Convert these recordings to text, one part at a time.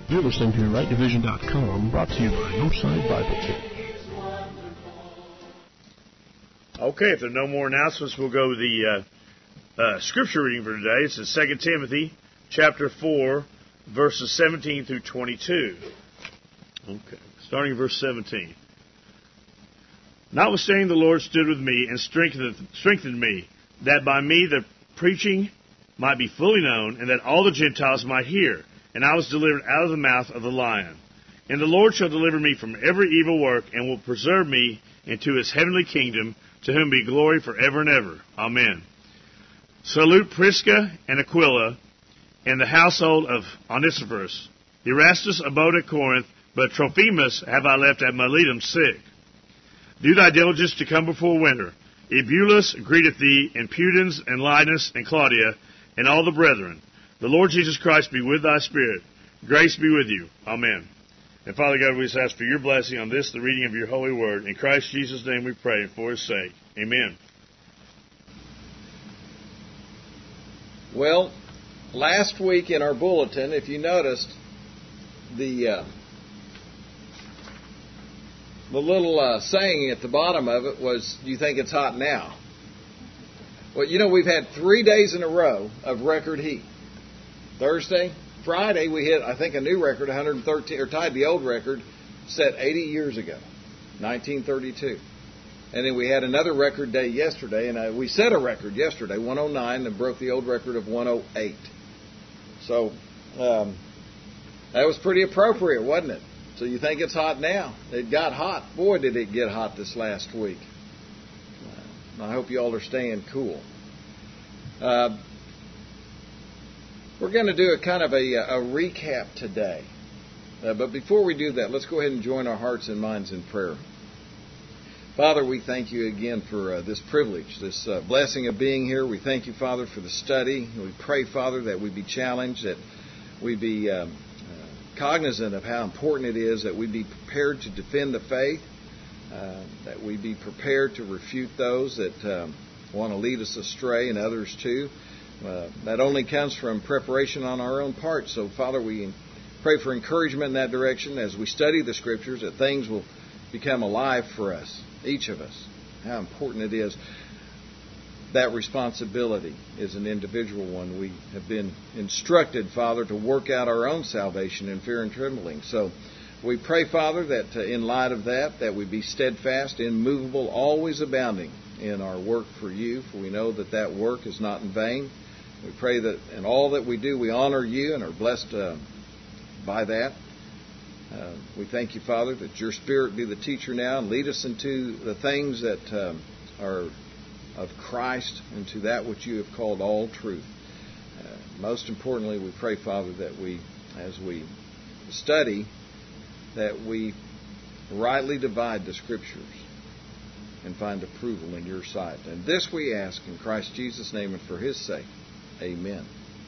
You're listening to RightDivision.com, brought to you by Northside Bible Church. Okay, if there are no more announcements, we'll go to the scripture reading for today. It's in 2 Timothy chapter 4, verses 17 through 22. Okay, starting in verse 17. Notwithstanding, the Lord stood with me and strengthened me, that by me the preaching might be fully known, and that all the Gentiles might hear. And I was delivered out of the mouth of the lion. And the Lord shall deliver me from every evil work, and will preserve me into his heavenly kingdom, to whom be glory forever and ever. Amen. Salute Prisca and Aquila, and the household of Onesiphorus. Erastus abode at Corinth, but Trophimus have I left at Miletum sick. Do thy diligence to come before winter. Eubulus greeteth thee, and Pudens, and Linus, and Claudia, and all the brethren. The Lord Jesus Christ be with thy spirit. Grace be with you. Amen. And Father God, we just ask for your blessing on this, the reading of your holy word. In Christ Jesus' name we pray, and for his sake. Amen. Well, last week in our bulletin, if you noticed, the little saying at the bottom of it was, do you think it's hot now? Well, you know, we've had 3 days in a row of record heat. Thursday, Friday, we hit, I think, a new record, 113, or tied the old record set 80 years ago, 1932. And then we had another record day yesterday, and we set a record yesterday, 109, and broke the old record of 108. So that was pretty appropriate, wasn't it? So you think it's hot now? It got hot. Boy, did it get hot this last week. I hope you all are staying cool. We're going to do a kind of a recap today. But before we do that, let's go ahead and join our hearts and minds in prayer. Father, we thank you again for this privilege, this blessing of being here. We thank you, Father, for the study. We pray, Father, that we be challenged, that we be cognizant of how important it is that we be prepared to defend the faith, that we be prepared to refute those that want to lead us astray and others too. That only comes from preparation on our own part. So, Father, we pray for encouragement in that direction as we study the Scriptures, that things will become alive for us, each of us. How important it is. That responsibility is an individual one. We have been instructed, Father, to work out our own salvation in fear and trembling. So we pray, Father, that in light of that we be steadfast, immovable, always abounding in our work for you, for we know that that work is not in vain. We pray that in all that we do, we honor you and are blessed by that. We thank you, Father, that your Spirit be the teacher now and lead us into the things that are of Christ, into that which you have called all truth. Most importantly, we pray, Father, that we, as we study, that we rightly divide the Scriptures and find approval in your sight. And this we ask in Christ Jesus' name and for his sake. Amen.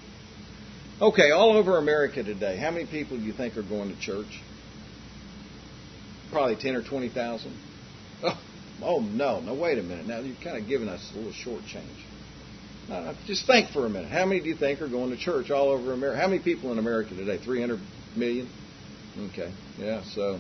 Okay, all over America today, how many people do you think are going to church? Probably 10 or 20,000. Oh, no, wait a minute. Now, you're kind of giving us a little short change. No, just think for a minute. How many do you think are going to church all over America? How many people in America today? 300 million? Okay, yeah, so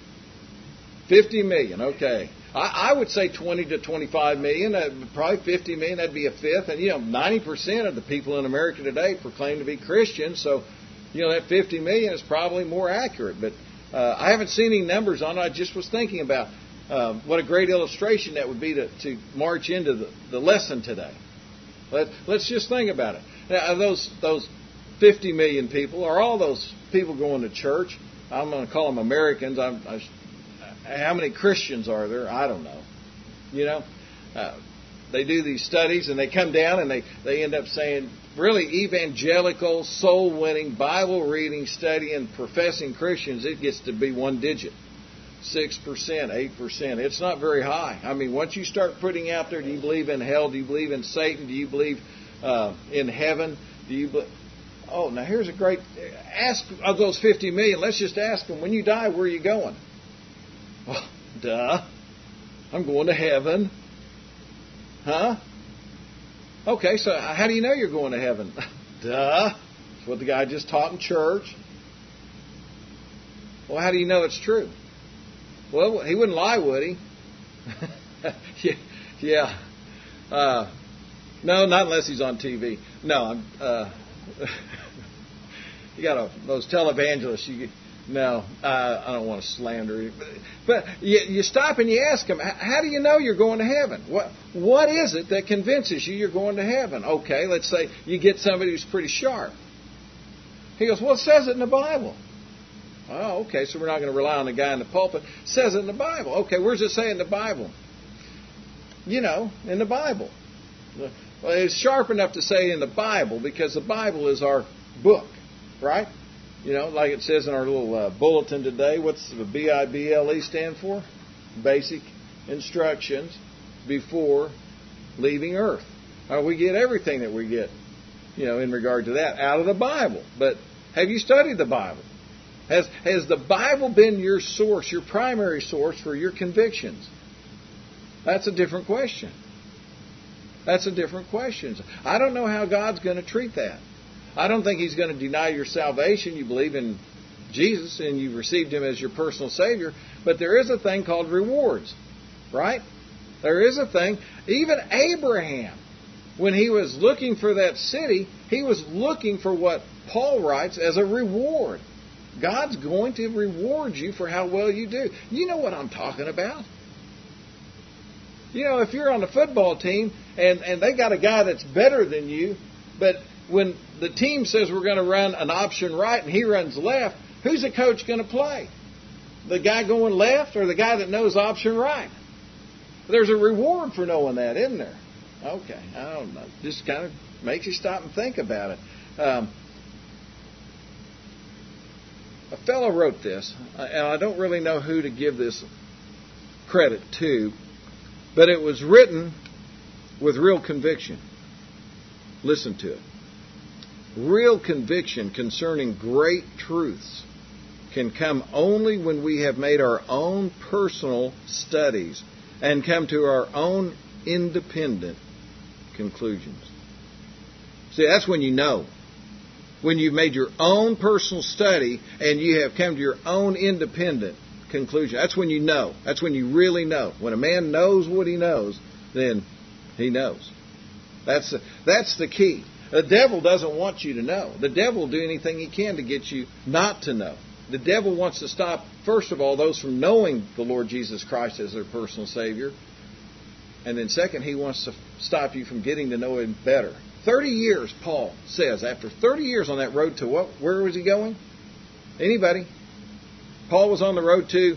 50 million, okay. I would say 20 to 25 million, probably 50 million, that'd be a fifth. And, 90% of the people in America today proclaim to be Christians. So, that 50 million is probably more accurate. But I haven't seen any numbers on it. I just was thinking about what a great illustration that would be to march into the lesson today. Let's just think about it. Now, those 50 million people, are all those people going to church? I'm going to call them Americans. How many Christians are there? I don't know. They do these studies and they come down and they end up saying, really evangelical, soul-winning, Bible-reading, studying, professing Christians, it gets to be one digit. 6%, 8%. It's not very high. I mean, once you start putting out there, do you believe in hell? Do you believe in Satan? Do you believe in heaven? Oh, now here's a great... Ask of those 50 million, let's just ask them, when you die, where are you going? Well, duh. I'm going to heaven. Huh? Okay, so how do you know you're going to heaven? Duh. That's what the guy just taught in church. Well, how do you know it's true? Well, he wouldn't lie, would he? Yeah. No, not unless he's on TV. No, you got those televangelists. I don't want to slander you. But you stop and you ask them, how do you know you're going to heaven? What is it that convinces you you're going to heaven? Okay, let's say you get somebody who's pretty sharp. He goes, well, it says it in the Bible. Oh, okay, so we're not going to rely on the guy in the pulpit. It says it in the Bible. Okay, where's it say in the Bible? In the Bible. Well, it's sharp enough to say in the Bible because the Bible is our book, right? Like it says in our little bulletin today. What's the BIBLE stand for? Basic instructions before leaving Earth. We get everything that we get, in regard to that out of the Bible. But have you studied the Bible? Has the Bible been your source, your primary source for your convictions? That's a different question. That's a different question. I don't know how God's going to treat that. I don't think He's going to deny your salvation. You believe in Jesus and you've received Him as your personal Savior. But there is a thing called rewards, right? There is a thing. Even Abraham, when he was looking for that city, he was looking for what Paul writes as a reward. God's going to reward you for how well you do. You know what I'm talking about. If you're on the football team and they got a guy that's better than you, but when the team says we're going to run an option right and he runs left, who's the coach going to play? The guy going left or the guy that knows option right? There's a reward for knowing that, isn't there? Okay, I don't know. Just kind of makes you stop and think about it. A fellow wrote this, and I don't really know who to give this credit to, but it was written with real conviction. Listen to it. Real conviction concerning great truths can come only when we have made our own personal studies and come to our own independent conclusions. See, that's when you know. When you've made your own personal study and you have come to your own independent conclusion. That's when you know. That's when you really know. When a man knows what he knows, then he knows. That's the key. The devil doesn't want you to know. The devil will do anything he can to get you not to know. The devil wants to stop, first of all, those from knowing the Lord Jesus Christ as their personal Savior. And then second, he wants to stop you from getting to know Him better. 30 years, Paul says, after 30 years on that road to what? Where was he going? Anybody? Paul was on the road to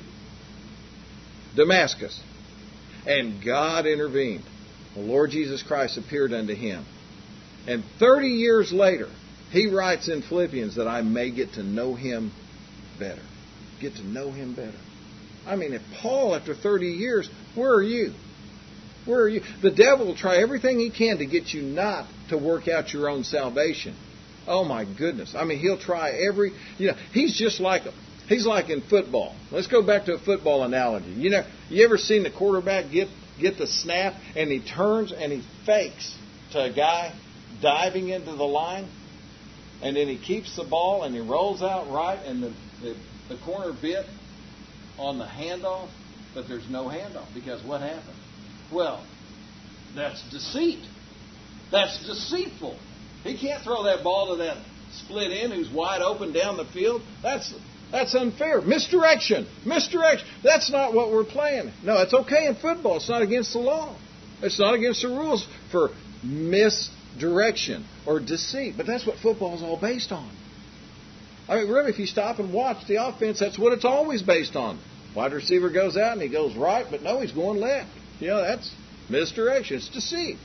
Damascus. And God intervened. The Lord Jesus Christ appeared unto him. And 30 years later, he writes in Philippians that I may get to know Him better. Get to know Him better. I mean, if Paul, after 30 years, where are you? Where are you? The devil will try everything he can to get you not to work out your own salvation. Oh my goodness. I mean, he'll try he's like in football. Let's go back to a football analogy. You ever seen the quarterback get the snap and he turns and he fakes to a guy diving into the line, and then he keeps the ball and he rolls out right, and the corner bit on the handoff, but there's no handoff because what happened? Well, that's deceit. That's deceitful. He can't throw that ball to that split end who's wide open down the field. That's unfair. Misdirection. That's not what we're playing. No, it's okay in football. It's not against the law. It's not against the rules for misdirection or deceit. But that's what football is all based on. I mean, really, if you stop and watch the offense, that's what it's always based on. Wide receiver goes out and he goes right, but no, he's going left. That's misdirection. It's deceit.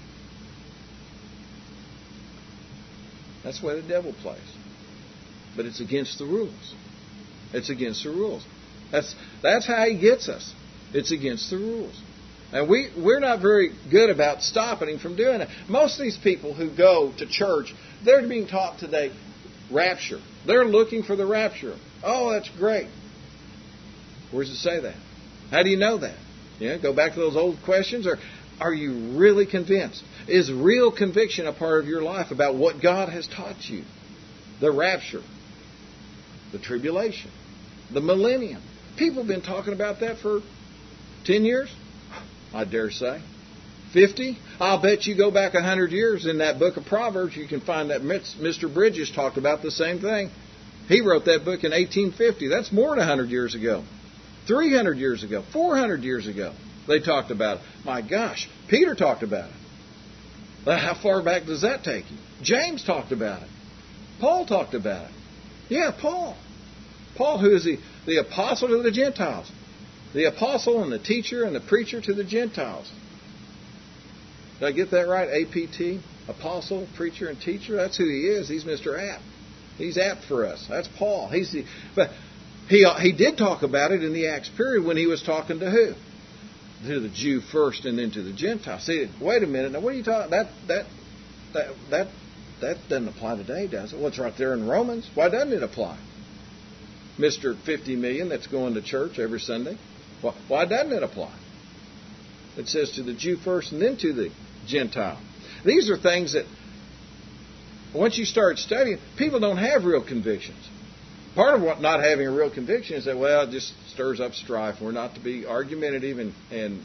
That's the way the devil plays. But it's against the rules. It's against the rules. That's how he gets us. It's against the rules. And we're not very good about stopping him from doing it. Most of these people who go to church, they're being taught today rapture. They're looking for the rapture. Oh, that's great. Where does it say that? How do you know that? Go back to those old questions. Or are you really convinced? Is real conviction a part of your life about what God has taught you? The rapture. The tribulation. the millennium. People have been talking about that for 10 years, I dare say. 50? I'll bet you go back 100 years in that book of Proverbs, you can find that Mr. Bridges talked about the same thing. He wrote that book in 1850. That's more than 100 years ago. 300 years ago. 400 years ago. They talked about it. My gosh, Peter talked about it. How far back does that take you? James talked about it. Paul talked about it. Yeah, Paul. Paul, who is the apostle to the Gentiles. The apostle and the teacher and the preacher to the Gentiles. Did I get that right? APT? Apostle, preacher, and teacher? That's who he is. He's Mr. Apt. He's apt for us. That's Paul. But he did talk about it in the Acts period when he was talking to who? To the Jew first and then to the Gentile. See, wait a minute. Now, what are you talking? That doesn't apply today, does it? Well, it's right there in Romans. Why doesn't it apply? Mr. 50 million that's going to church every Sunday. Why doesn't it apply? It says to the Jew first and then to the Gentile. These are things that once you start studying, people don't have real convictions. Part of what not having a real conviction is that, well, it just stirs up strife. We're not to be argumentative, and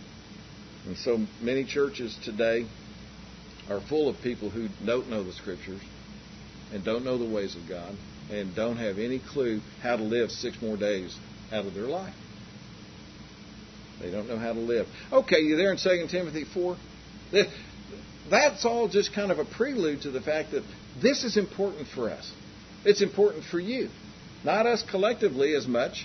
so many churches today are full of people who don't know the Scriptures and don't know the ways of God and don't have any clue how to live 6 more days out of their life. They don't know how to live. Okay, you there in 2 Timothy 4? That's all just kind of a prelude to the fact that this is important for us. It's important for you. Not us collectively as much.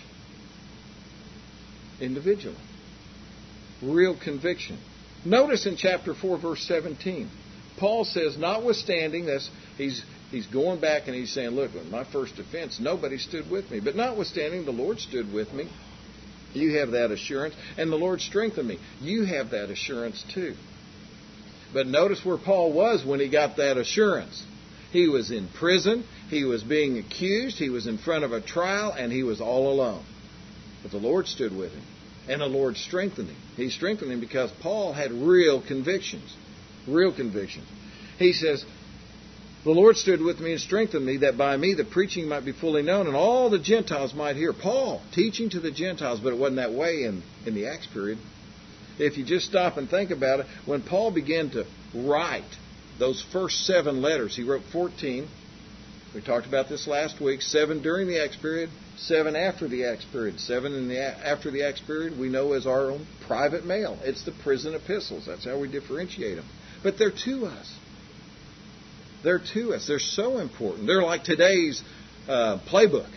Individually. Real conviction. Notice in chapter 4, verse 17. Paul says, notwithstanding this, he's going back and he's saying, look, in my first offense, nobody stood with me. But notwithstanding, the Lord stood with me. You have that assurance. And the Lord strengthened me. You have that assurance too. But notice where Paul was when he got that assurance. He was in prison. He was being accused. He was in front of a trial. And he was all alone. But the Lord stood with him. And the Lord strengthened him. He strengthened him because Paul had real convictions. Real convictions. He says, the Lord stood with me and strengthened me, that by me the preaching might be fully known and all the Gentiles might hear. Paul teaching to the Gentiles, but it wasn't that way in the Acts period. If you just stop and think about it, when Paul began to write those first 7 letters, he wrote 14. We talked about this last week. 7 during the Acts period, 7 after the Acts period. 7 after the Acts period we know as our own private mail. It's the prison epistles. That's how we differentiate them. But they're to us. They're to us. They're so important. They're like today's playbook.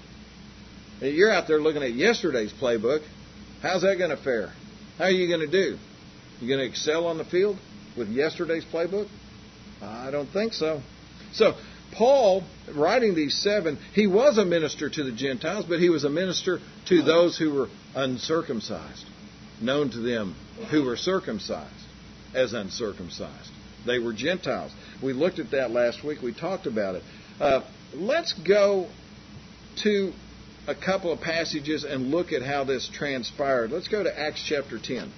You're out there looking at yesterday's playbook. How's that going to fare? How are you going to do? You going to excel on the field with yesterday's playbook? I don't think so. So Paul, writing these 7, he was a minister to the Gentiles, but he was a minister to those who were uncircumcised, known to them who were circumcised as uncircumcised. They were Gentiles. We looked at that last week. We talked about it. Let's go to a couple of passages and look at how this transpired. Let's go to Acts chapter 10.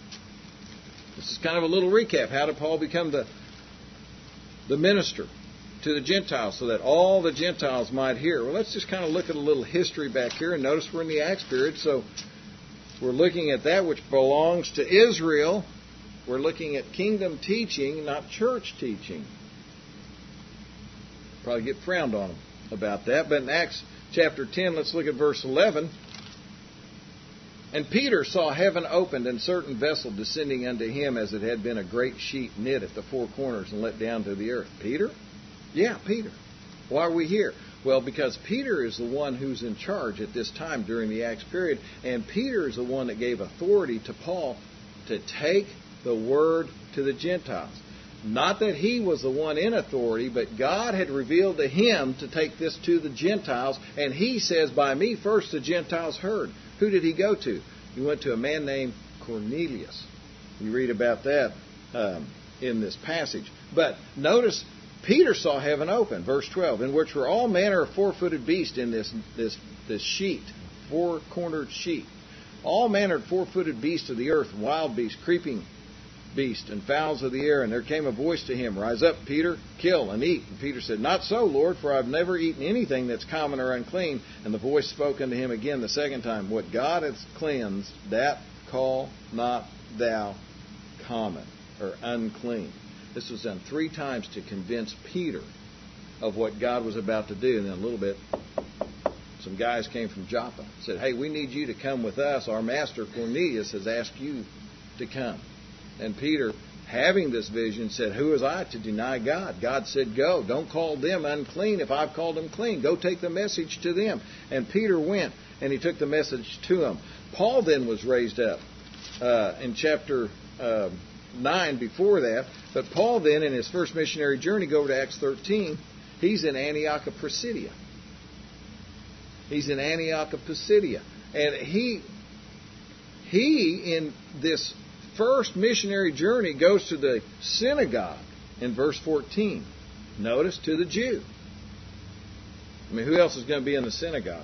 This is kind of a little recap. How did Paul become the minister to the Gentiles so that all the Gentiles might hear? Well, let's just kind of look at a little history back here. And notice we're in the Acts period, so we're looking at that which belongs to Israel. We're looking at kingdom teaching, not church teaching. Probably get frowned on about that. But in Acts chapter 10, let's look at verse 11. And Peter saw heaven opened and certain vessel descending unto him as it had been a great sheet knit at the 4 corners and let down to the earth. Peter? Yeah, Peter. Why are we here? Well, because Peter is the one who's in charge at this time during the Acts period. And Peter is the one that gave authority to Paul to take the word to the Gentiles. Not that he was the one in authority, but God had revealed to him to take this to the Gentiles. And he says, by me first the Gentiles heard. Who did he go to? He went to a man named Cornelius. We read about that in this passage. But notice, Peter saw heaven open, verse 12, in which were all manner of 4-footed beasts in this sheet, 4-cornered sheet. All manner of 4-footed beasts of the earth, wild beasts, creeping beasts and fowls of the air. And there came a voice to him, Rise up, Peter, kill and eat. And Peter said, Not so, Lord, for I have never eaten anything that's common or unclean. And the voice spoke unto him again the second time, What God hath cleansed, that call not thou common or unclean. This was done 3 times to convince Peter of what God was about to do. And then a little bit, some guys came from Joppa, said, Hey, we need you to come with us. Our master Cornelius has asked you to come. And Peter, having this vision, said, Who was I to deny God? God said, Go. Don't call them unclean if I've called them clean. Go take the message to them. And Peter went, and he took the message to them. Paul then was raised up in chapter 9 before that. But Paul then, in his first missionary journey, go over to Acts 13, he's in Antioch of Pisidia. He's in Antioch of Pisidia. And he in this first missionary journey goes to the synagogue in verse 14. Notice, to the Jew. I mean, who else is going to be in the synagogue?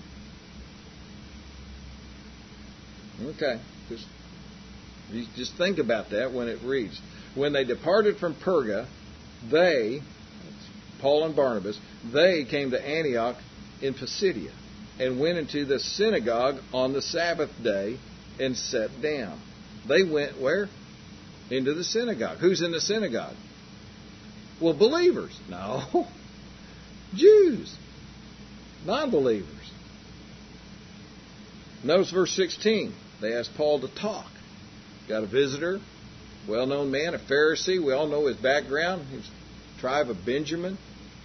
Okay. Just think about that when it reads. When they departed from Perga, they, Paul and Barnabas, they came to Antioch in Pisidia and went into the synagogue on the Sabbath day and sat down. They went where? Into the synagogue. Who's in the synagogue? Well, believers. No. Jews. Non-believers. Notice verse 16. They asked Paul to talk. Got a visitor, well-known man, a Pharisee. We all know his background. He's tribe of Benjamin.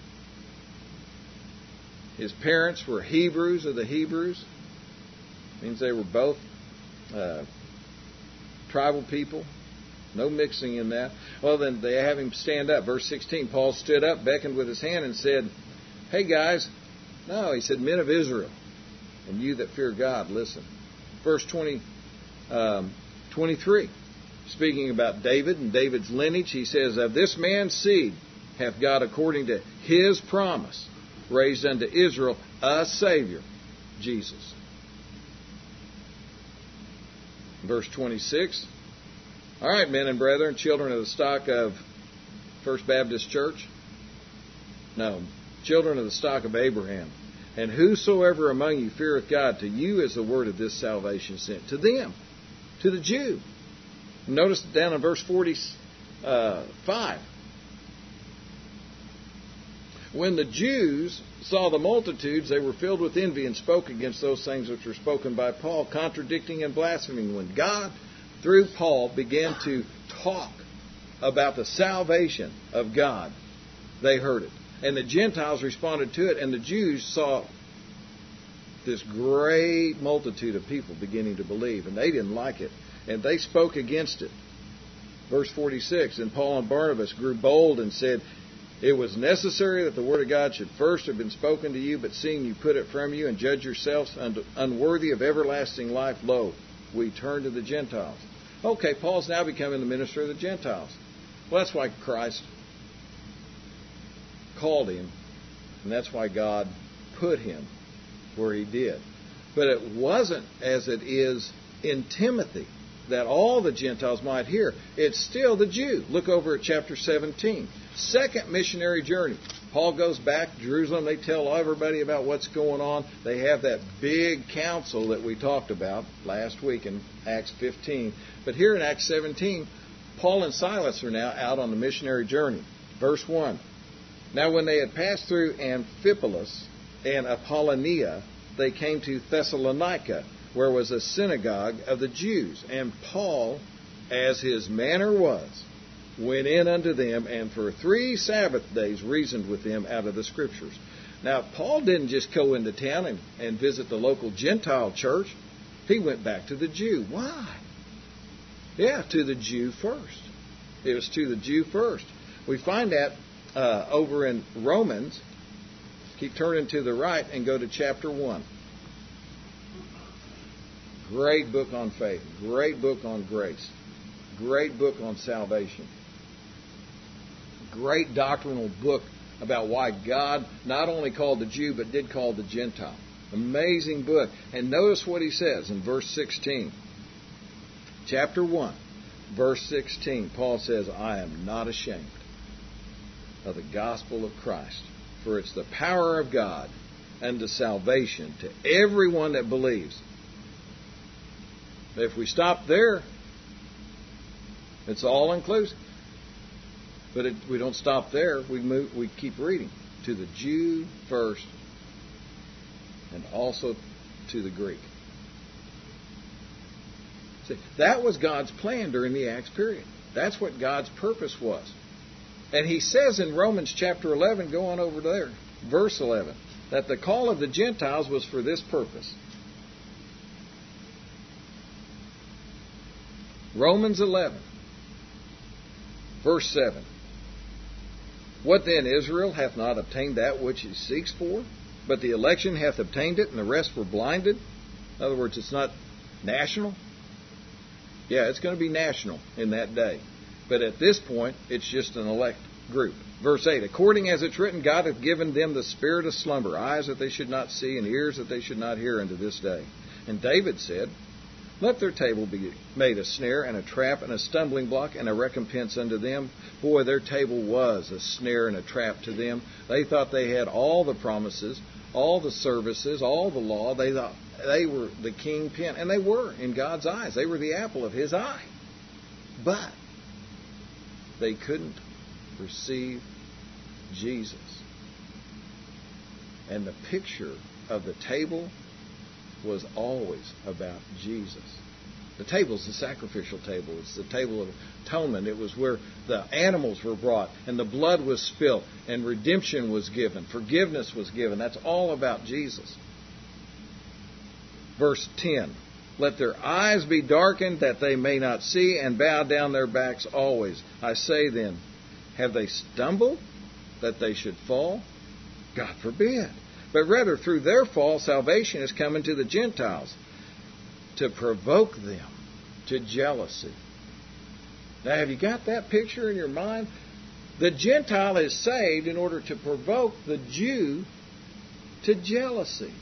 His parents were Hebrews of the Hebrews. Means they were both tribal people. No mixing in that. Well, then they have him stand up. Verse 16, Paul stood up, beckoned with his hand, and said, Hey, guys. No, he said, Men of Israel, and you that fear God, listen. Verse 23, speaking about David and David's lineage, he says, Of this man's seed hath God, according to his promise, raised unto Israel a Savior, Jesus. Verse 26, All right, men and brethren, children of the stock of First Baptist Church. No, children of the stock of Abraham. And whosoever among you feareth God, to you is the word of this salvation sent. To them, to the Jew. Notice down in verse 45. When the Jews saw the multitudes, they were filled with envy and spoke against those things which were spoken by Paul, contradicting and blaspheming. When God, through Paul, began to talk about the salvation of God, they heard it. And the Gentiles responded to it, and the Jews saw this great multitude of people beginning to believe, and they didn't like it, and they spoke against it. Verse 46, And Paul and Barnabas grew bold and said, It was necessary that the word of God should first have been spoken to you, but seeing you put it from you and judge yourselves unworthy of everlasting life, lo, we turn to the Gentiles. Okay, Paul's now becoming the minister of the Gentiles. Well, that's why Christ called him, and that's why God put him where he did. But it wasn't as it is in Timothy, that all the Gentiles might hear. It's still the Jew. Look over at chapter 17. Second missionary journey. Paul goes back to Jerusalem. They tell everybody about what's going on. They have that big council that we talked about last week in Acts 15. But here in Acts 17, Paul and Silas are now out on the missionary journey. Verse 1. Now when they had passed through Amphipolis and Apollonia, they came to Thessalonica, where was a synagogue of the Jews. And Paul, as his manner was, went in unto them, and for 3 Sabbath days reasoned with them out of the Scriptures. Now, Paul didn't just go into town and visit the local Gentile church. He went back to the Jew. Why? Yeah, to the Jew first. It was to the Jew first. We find that over in Romans. Keep turning to the right and go to chapter 1. Great book on faith. Great book on grace. Great book on salvation. Great doctrinal book about why God not only called the Jew, but did call the Gentile. Amazing book. And notice what he says in verse 16. Chapter 1. verse 16, Paul says, I am not ashamed of the gospel of Christ, for it's the power of God unto salvation to everyone that believes. If we stop there, it's all inclusive. But we don't stop there. We keep reading. To the Jew first, and also to the Greek. See, that was God's plan during the Acts period. That's what God's purpose was. And he says in Romans chapter 11, go on over there, verse 11, that the call of the Gentiles was for this purpose. Romans 11, verse 7. What then, Israel hath not obtained that which he seeks for? But the election hath obtained it, and the rest were blinded. In other words, it's not national. Yeah, it's going to be national in that day. But at this point, it's just an elect group. Verse 8, according as it's written, God hath given them the spirit of slumber, eyes that they should not see, and ears that they should not hear unto this day. And David said, let their table be made a snare and a trap and a stumbling block and a recompense unto them. Boy, their table was a snare and a trap to them. They thought they had all the promises, all the services, all the law. They thought they were the kingpin. And they were in God's eyes. They were the apple of His eye. But they couldn't receive Jesus. And the picture of the table was always about Jesus. The table's the sacrificial table. It's the table of atonement. It was where the animals were brought and the blood was spilled and redemption was given. Forgiveness was given. That's all about Jesus. Verse 10. Let their eyes be darkened that they may not see, and bow down their backs always. I say then, have they stumbled that they should fall? God forbid. But rather, through their fall, salvation is coming to the Gentiles to provoke them to jealousy. Now, have you got that picture in your mind? The Gentile is saved in order to provoke the Jew to jealousy.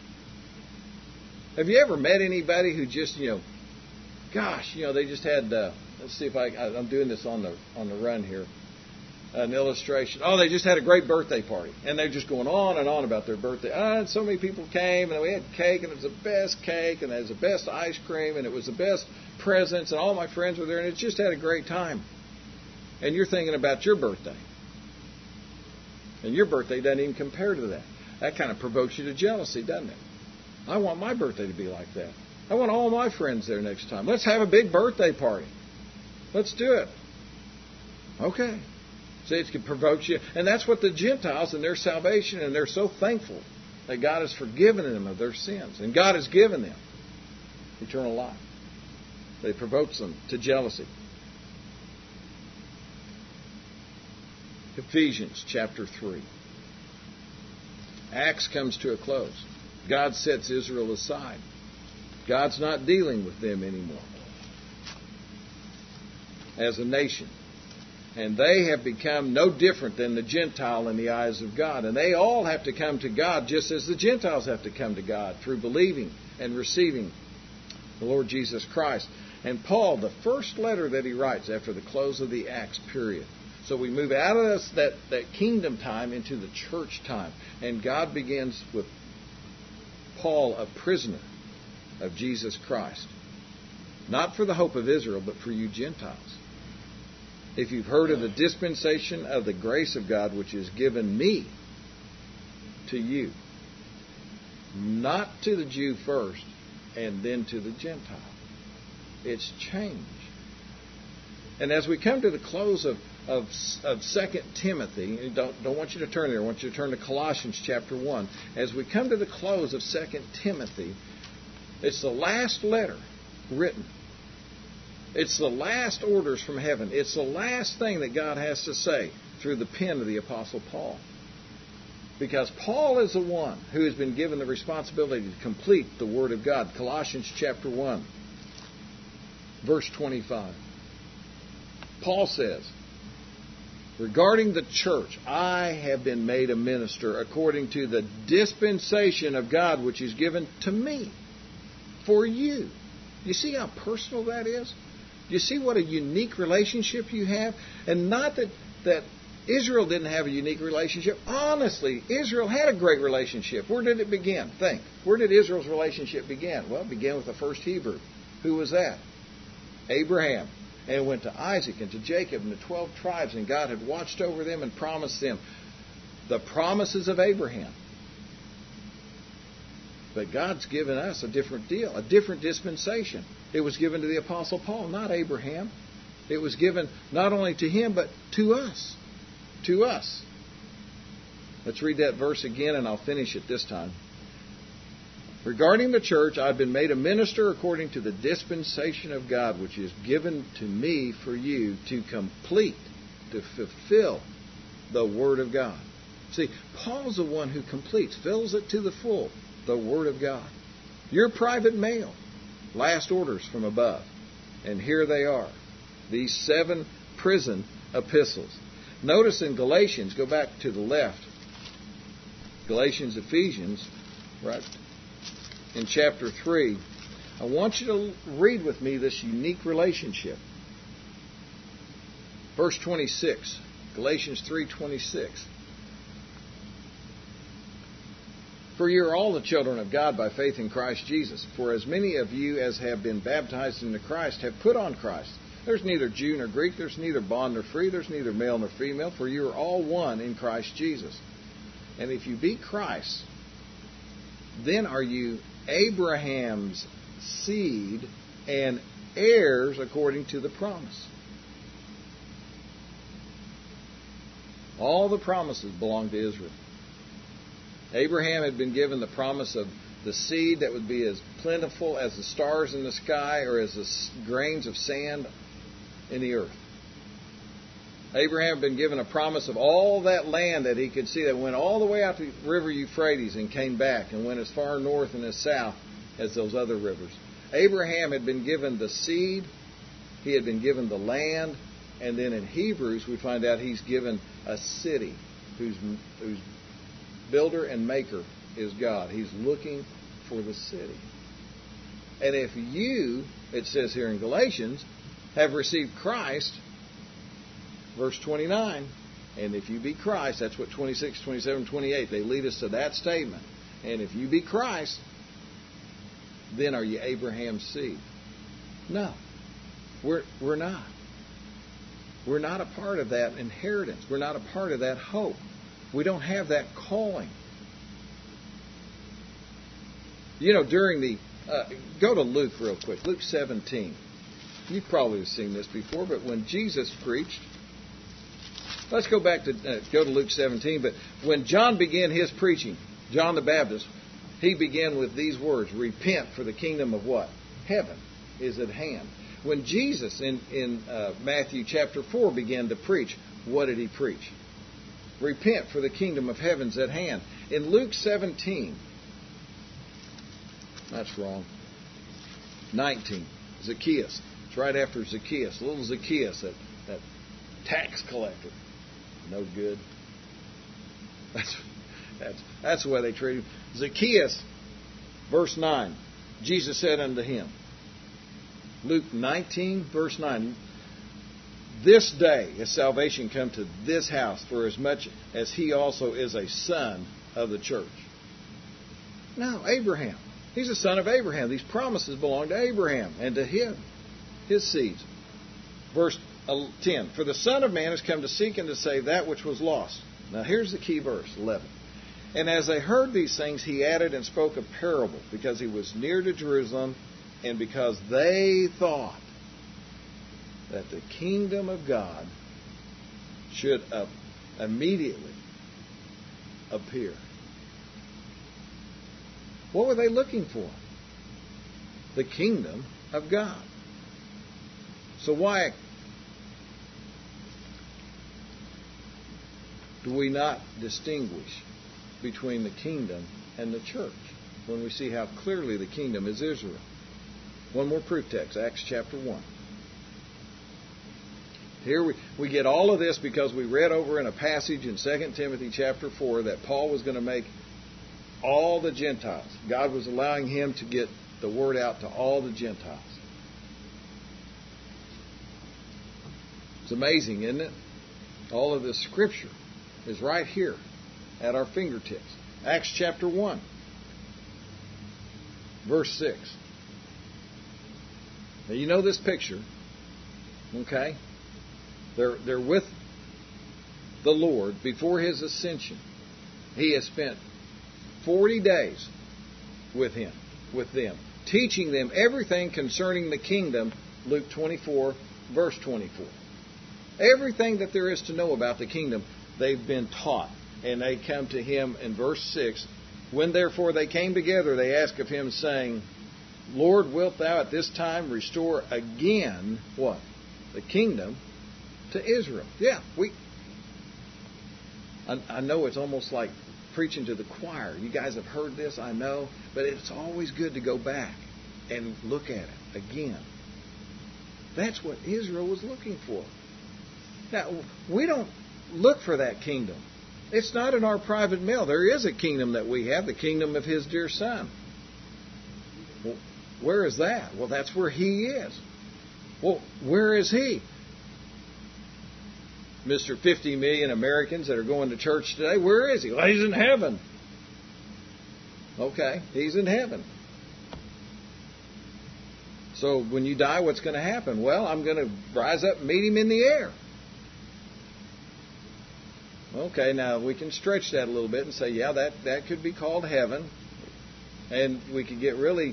Have you ever met anybody who just, they just had, let's see if I'm doing this on the run here. An illustration. Oh, they just had a great birthday party. And they're just going on and on about their birthday. And so many people came, and we had cake, and it was the best cake, and it was the best ice cream, and it was the best presents, and all my friends were there, and it just had a great time. And you're thinking about your birthday. And your birthday doesn't even compare to that. That kind of provokes you to jealousy, doesn't it? I want my birthday to be like that. I want all my friends there next time. Let's have a big birthday party. Let's do it. Okay. See, it provokes you. And that's what the Gentiles and their salvation, and they're so thankful that God has forgiven them of their sins. And God has given them eternal life. It provokes them to jealousy. Ephesians chapter 3. Acts comes to a close. God sets Israel aside. God's not dealing with them anymore as a nation. And they have become no different than the Gentile in the eyes of God. And they all have to come to God just as the Gentiles have to come to God through believing and receiving the Lord Jesus Christ. And Paul, the first letter that he writes after the close of the Acts period. So we move out of that kingdom time into the church time. And God begins with Paul, a prisoner of Jesus Christ. Not for the hope of Israel, but for you Gentiles. If you've heard of the dispensation of the grace of God which is given me to you, not to the Jew first and then to the Gentile. It's change. And as we come to the close of 2 Timothy, don't want you to turn there. I want you to turn to Colossians chapter 1. As we come to the close of 2 Timothy, it's the last letter written. It's the last orders from heaven. It's the last thing that God has to say through the pen of the Apostle Paul. Because Paul is the one who has been given the responsibility to complete the Word of God. Colossians chapter 1, verse 25. Paul says, regarding the church, I have been made a minister according to the dispensation of God which is given to me for you. You see how personal that is? You see what a unique relationship you have? And not that Israel didn't have a unique relationship. Honestly, Israel had a great relationship. Where did it begin? Think. Where did Israel's relationship begin? Well, it began with the first Hebrew. Who was that? Abraham. And it went to Isaac and to Jacob and the 12 tribes. And God had watched over them and promised them the promises of Abraham. But God's given us a different deal, a different dispensation. It was given to the Apostle Paul, not Abraham. It was given not only to him, but to us. To us. Let's read that verse again, and I'll finish it this time. Regarding the church, I've been made a minister according to the dispensation of God, which is given to me for you to complete, to fulfill the Word of God. See, Paul's the one who completes, fills it to the full, the Word of God. Your private mail, last orders from above. And here they are, these 7 prison epistles. Notice in Galatians, go back to the left, Galatians, Ephesians, right, in chapter 3, I want you to read with me this unique relationship. Verse 26, Galatians 3:26. For you are all the children of God by faith in Christ Jesus. For as many of you as have been baptized into Christ have put on Christ. There's neither Jew nor Greek, there's neither bond nor free, there's neither male nor female, for you are all one in Christ Jesus. And if you be Christ, then are you Abraham's seed and heirs according to the promise. All the promises belong to Israel. Abraham had been given the promise of the seed that would be as plentiful as the stars in the sky or as the grains of sand in the earth. Abraham had been given a promise of all that land that he could see that went all the way out to the river Euphrates and came back and went as far north and as south as those other rivers. Abraham had been given the seed, he had been given the land, and then in Hebrews we find out he's given a city whose builder and maker is God. He's looking for the city. And if you, it says here in Galatians, have received Christ, verse 29, and if you be Christ, that's what 26, 27, 28, they lead us to that statement. And if you be Christ, then are you Abraham's seed? No, we're not. We're not a part of that inheritance. We're not a part of that hope. We don't have that calling. You know, during the... go to Luke real quick. Luke 17. You've probably seen this before, but when Jesus preached... Let's go back to... go to Luke 17. But when John began his preaching, John the Baptist, he began with these words, repent, for the kingdom of what? Heaven is at hand. When Jesus in Matthew chapter 4 began to preach, what did he preach? Repent, for the kingdom of heaven's at hand. In Luke 17, that's wrong, 19, Zacchaeus. It's right after Zacchaeus. Little Zacchaeus, that tax collector. No good. That's the way they treat him. Zacchaeus, verse 9. Jesus said unto him, Luke 19, verse 9, this day is salvation come to this house, for as much as he also is a son of the church. Now, Abraham. He's a son of Abraham. These promises belong to Abraham and to him, his seeds. Verse 10, for the Son of Man has come to seek and to save that which was lost. Now, here's the key verse, 11. And as they heard these things, he added and spoke a parable, because he was near to Jerusalem, and because they thought that the kingdom of God should immediately appear. What were they looking for? The kingdom of God. So why do we not distinguish between the kingdom and the church when we see how clearly the kingdom is Israel? One more proof text, Acts chapter 1. Here we get all of this because we read over in a passage in 2 Timothy chapter 4 that Paul was going to make all the Gentiles. God was allowing him to get the word out to all the Gentiles. It's amazing, isn't it? All of this Scripture is right here at our fingertips. Acts chapter 1, verse 6. Now you know this picture, okay? They're with the Lord before His ascension. He has spent 40 days with them, teaching them everything concerning the kingdom, Luke 24, verse 24. Everything that there is to know about the kingdom, they've been taught. And they come to Him in verse 6. When therefore they came together, they asked of Him, saying, Lord, wilt Thou at this time restore again, what? The kingdom to Israel. Yeah, I know it's almost like preaching to the choir. You guys have heard this, I know, but it's always good to go back and look at it again. That's what Israel was looking for. Now, we don't look for that kingdom. It's not in our private mail. There is a kingdom that we have, the kingdom of His dear Son. Well, where is that? Well, that's where He is. Well, where is He? Mr. 50 million Americans that are going to church today, where is He? Well, He's in heaven. Okay, He's in heaven. So when you die, what's going to happen? Well, I'm going to rise up and meet Him in the air. Okay, now we can stretch that a little bit and say, yeah, that could be called heaven. And we could get really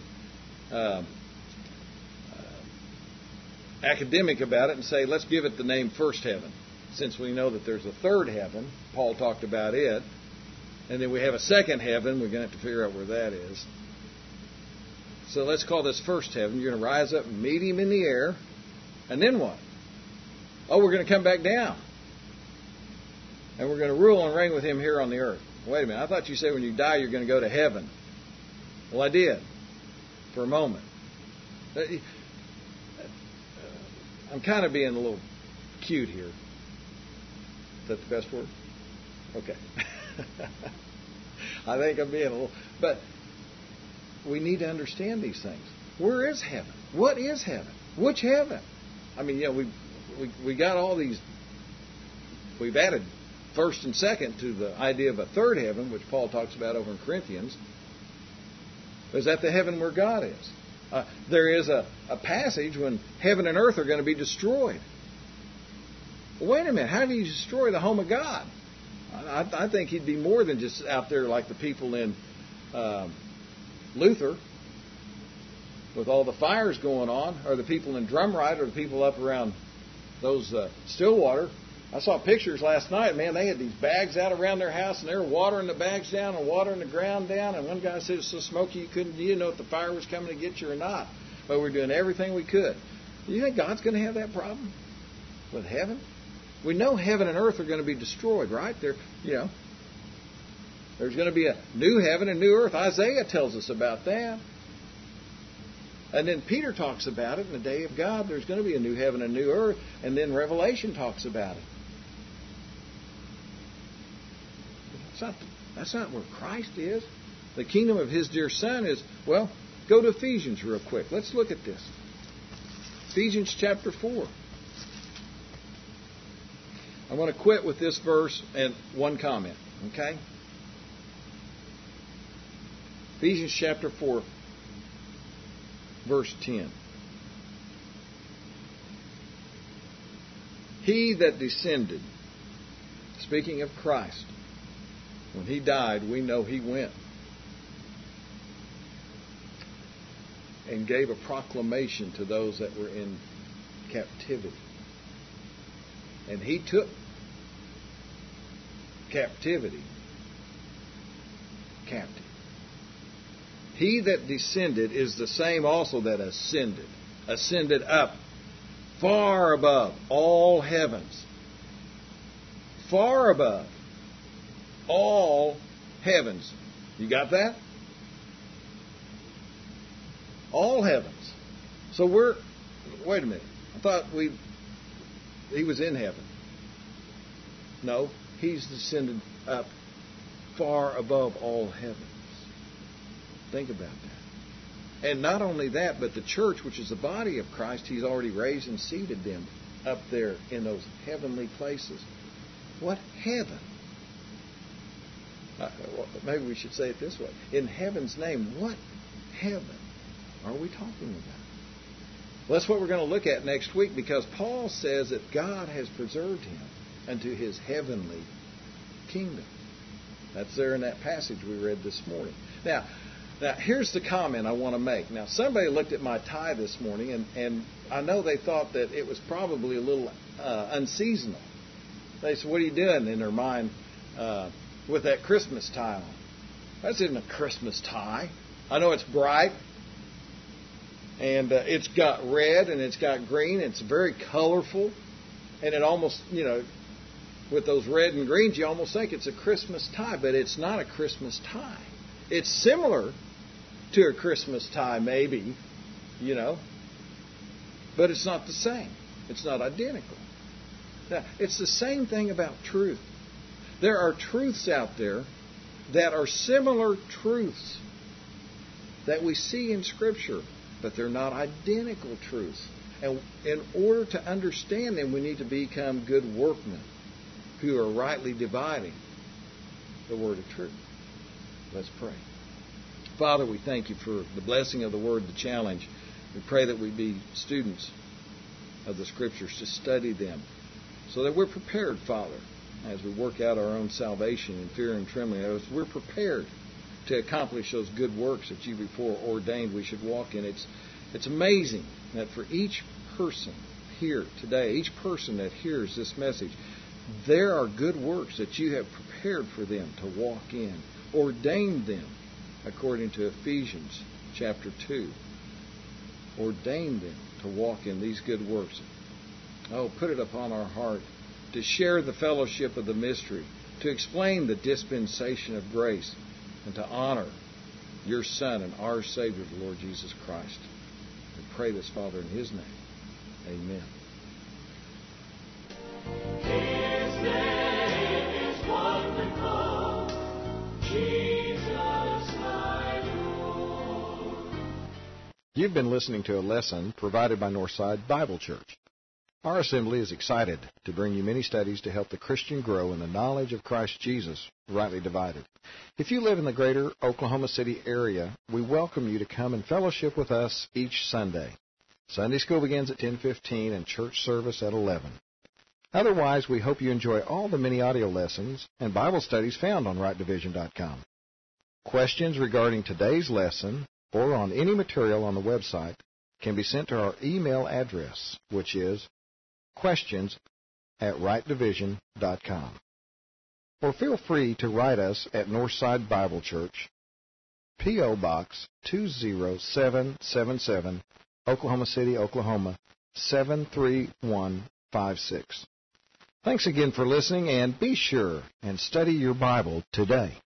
academic about it and say, let's give it the name first heaven. Since we know that there's a third heaven, Paul talked about it. And then we have a second heaven. We're going to have to figure out where that is. So let's call this first heaven. You're going to rise up and meet Him in the air. And then what? Oh, we're going to come back down. And we're going to rule and reign with Him here on the earth. Wait a minute. I thought you said when you die you're going to go to heaven. Well, I did. For a moment. I'm kind of being a little cute here. Is that the best word? Okay. I think I'm being a little... But we need to understand these things. Where is heaven? What is heaven? Which heaven? I mean, you know, we got all these... We've added first and second to the idea of a third heaven, which Paul talks about over in Corinthians. Is that the heaven where God is? There is a passage when heaven and earth are going to be destroyed. Well, wait a minute. How do you destroy the home of God? I think He'd be more than just out there like the people in Luther with all the fires going on, or the people in Drumright, or the people up around those Stillwater. I saw pictures last night, man. They had these bags out around their house, and they were watering the bags down and watering the ground down. And one guy said it was so smoky you didn't know if the fire was coming to get you or not. But we're doing everything we could. Do you think God's going to have that problem with heaven? We know heaven and earth are going to be destroyed, right? There's going to be a new heaven and new earth. Isaiah tells us about that. And then Peter talks about it in the day of God. There's going to be a new heaven and new earth. And then Revelation talks about it. That's not where Christ is. The kingdom of His dear Son is, well, go to Ephesians real quick. Let's look at this. Ephesians chapter 4. I want to quit with this verse and one comment, okay? Ephesians chapter 4, verse 10. He that descended, speaking of Christ, when He died, we know He went and gave a proclamation to those that were in captivity. And He took captivity captive. He that descended is the same also that ascended up far above all heavens. Far above all heavens. You got that? All heavens. So wait a minute. I thought He was in heaven. No, He's descended up far above all heavens. Think about that. And not only that, but the church, which is the body of Christ, He's already raised and seated them up there in those heavenly places. What heaven? Maybe we should say it this way. In heaven's name, what heaven are we talking about? Well, that's what we're going to look at next week, because Paul says that God has preserved him unto his heavenly kingdom. That's there in that passage we read this morning. Now, here's the comment I want to make. Now, somebody looked at my tie this morning, and I know they thought that it was probably a little unseasonal. They said, "What are you doing?" in their mind with that Christmas tie on. That's isn't a Christmas tie. I know it's bright, and it's got red, and it's got green. It's very colorful, and it almost, with those red and greens, you almost think it's a Christmas tie, but it's not a Christmas tie. It's similar to a Christmas tie, maybe, but it's not the same. It's not identical. Now, it's the same thing about truth. There are truths out there that are similar truths that we see in Scripture, but they're not identical truths. And in order to understand them, we need to become good workmen who are rightly dividing the word of truth. Let's pray. Father, we thank you for the blessing of the word, the challenge. We pray that we be students of the Scriptures, to study them, so that we're prepared, Father, as we work out our own salvation in fear and trembling. As we're prepared to accomplish those good works that you before ordained we should walk in. It's amazing that for each person here today, each person that hears this message, there are good works that you have prepared for them to walk in, ordained them, according to Ephesians chapter 2. Ordained them to walk in these good works. Oh, put it upon our heart to share the fellowship of the mystery, to explain the dispensation of grace, and to honor your Son and our Savior, the Lord Jesus Christ. We pray this, Father, in His name. Amen. His name is wonderful, Jesus my Lord. You've been listening to a lesson provided by Northside Bible Church. Our assembly is excited to bring you many studies to help the Christian grow in the knowledge of Christ Jesus, rightly divided. If you live in the greater Oklahoma City area, we welcome you to come and fellowship with us each Sunday. Sunday school begins at 10:15 and church service at 11. Otherwise, we hope you enjoy all the many audio lessons and Bible studies found on rightdivision.com. Questions regarding today's lesson or on any material on the website can be sent to our email address, which is questions@rightdivision.com. Or feel free to write us at Northside Bible Church, P.O. Box 20777, Oklahoma City, Oklahoma 73156. Thanks again for listening, and be sure and study your Bible today.